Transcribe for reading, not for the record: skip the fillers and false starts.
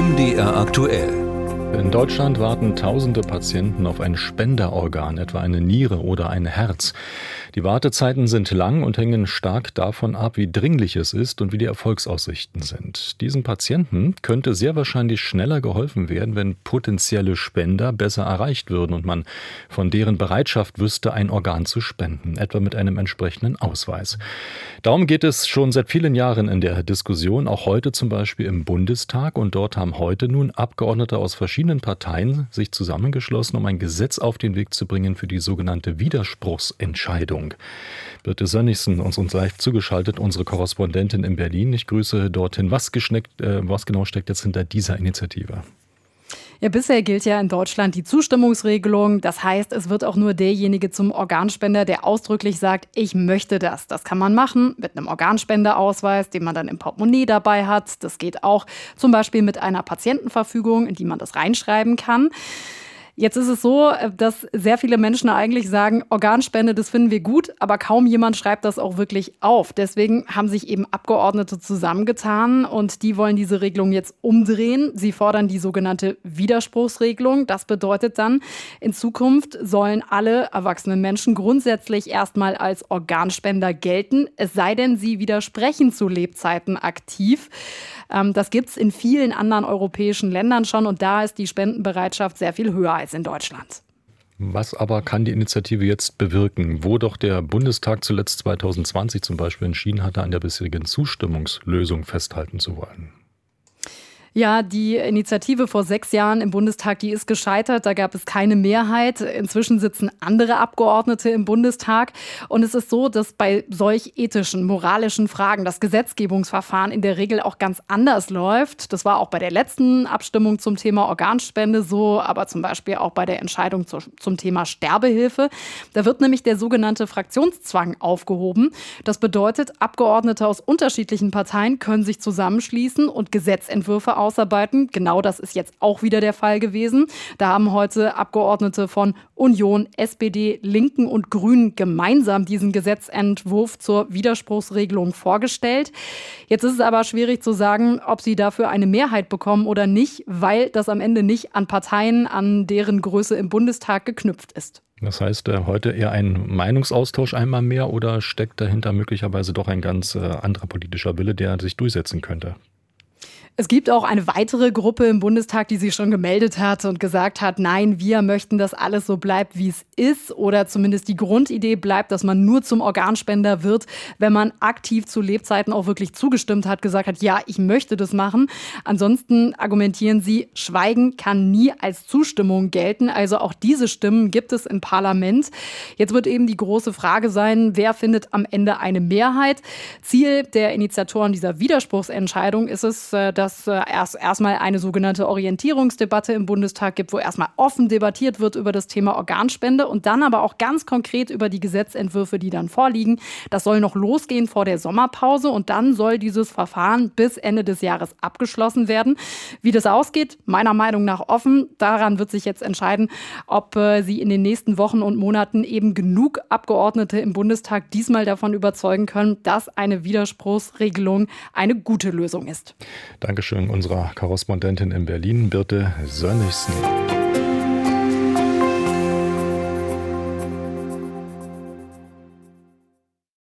MDR aktuell. In Deutschland warten tausende Patienten auf ein Spenderorgan, etwa eine Niere oder ein Herz. Die Wartezeiten sind lang und hängen stark davon ab, wie dringlich es ist und wie die Erfolgsaussichten sind. Diesen Patienten könnte sehr wahrscheinlich schneller geholfen werden, wenn potenzielle Spender besser erreicht würden und man von deren Bereitschaft wüsste, ein Organ zu spenden, etwa mit einem entsprechenden Ausweis. Darum geht es schon seit vielen Jahren in der Diskussion, auch heute zum Beispiel im Bundestag. Und dort haben heute nun Abgeordnete aus verschiedenen Parteien sich zusammengeschlossen, um ein Gesetz auf den Weg zu bringen für die sogenannte Widerspruchsentscheidung. Birte Sönnigsen, uns live zugeschaltet, unsere Korrespondentin in Berlin. Ich grüße dorthin. Was genau steckt jetzt hinter dieser Initiative? Ja, bisher gilt ja in Deutschland die Zustimmungsregelung. Das heißt, es wird auch nur derjenige zum Organspender, der ausdrücklich sagt, ich möchte das. Das kann man machen mit einem Organspenderausweis, den man dann im Portemonnaie dabei hat. Das geht auch zum Beispiel mit einer Patientenverfügung, in die man das reinschreiben kann. Jetzt ist es so, dass sehr viele Menschen eigentlich sagen, Organspende, das finden wir gut, aber kaum jemand schreibt das auch wirklich auf. Deswegen haben sich eben Abgeordnete zusammengetan und die wollen diese Regelung jetzt umdrehen. Sie fordern die sogenannte Widerspruchsregelung. Das bedeutet dann, in Zukunft sollen alle erwachsenen Menschen grundsätzlich erstmal als Organspender gelten, es sei denn, sie widersprechen zu Lebzeiten aktiv. Das gibt es in vielen anderen europäischen Ländern schon und da ist die Spendenbereitschaft sehr viel höher als in Deutschland. Was aber kann die Initiative jetzt bewirken? Wo doch der Bundestag zuletzt 2020 zum Beispiel entschieden hatte, an der bisherigen Zustimmungslösung festhalten zu wollen? Ja, die Initiative vor 6 Jahren im Bundestag, die ist gescheitert. Da gab es keine Mehrheit. Inzwischen sitzen andere Abgeordnete im Bundestag. Und es ist so, dass bei solch ethischen, moralischen Fragen das Gesetzgebungsverfahren in der Regel auch ganz anders läuft. Das war auch bei der letzten Abstimmung zum Thema Organspende so, aber zum Beispiel auch bei der Entscheidung zum Thema Sterbehilfe. Da wird nämlich der sogenannte Fraktionszwang aufgehoben. Das bedeutet, Abgeordnete aus unterschiedlichen Parteien können sich zusammenschließen und Gesetzentwürfe ausarbeiten. Genau das ist jetzt auch wieder der Fall gewesen. Da haben heute Abgeordnete von Union, SPD, Linken und Grünen gemeinsam diesen Gesetzentwurf zur Widerspruchsregelung vorgestellt. Jetzt ist es aber schwierig zu sagen, ob sie dafür eine Mehrheit bekommen oder nicht, weil das am Ende nicht an Parteien, an deren Größe im Bundestag geknüpft ist. Das heißt, heute eher ein Meinungsaustausch einmal mehr oder steckt dahinter möglicherweise doch ein ganz anderer politischer Wille, der sich durchsetzen könnte? Es gibt auch eine weitere Gruppe im Bundestag, die sich schon gemeldet hat und gesagt hat, nein, wir möchten, dass alles so bleibt, wie es ist. Oder zumindest die Grundidee bleibt, dass man nur zum Organspender wird, wenn man aktiv zu Lebzeiten auch wirklich zugestimmt hat, gesagt hat, ja, ich möchte das machen. Ansonsten argumentieren sie, Schweigen kann nie als Zustimmung gelten. Also auch diese Stimmen gibt es im Parlament. Jetzt wird eben die große Frage sein, wer findet am Ende eine Mehrheit? Ziel der Initiatoren dieser Widerspruchsentscheidung ist es, dass es erstmal eine sogenannte Orientierungsdebatte im Bundestag gibt, wo erstmal offen debattiert wird über das Thema Organspende und dann aber auch ganz konkret über die Gesetzentwürfe, die dann vorliegen. Das soll noch losgehen vor der Sommerpause und dann soll dieses Verfahren bis Ende des Jahres abgeschlossen werden. Wie das ausgeht, meiner Meinung nach offen. Daran wird sich jetzt entscheiden, ob sie in den nächsten Wochen und Monaten eben genug Abgeordnete im Bundestag diesmal davon überzeugen können, dass eine Widerspruchsregelung eine gute Lösung ist. Dankeschön unserer Korrespondentin in Berlin, Birte Sönnigsen.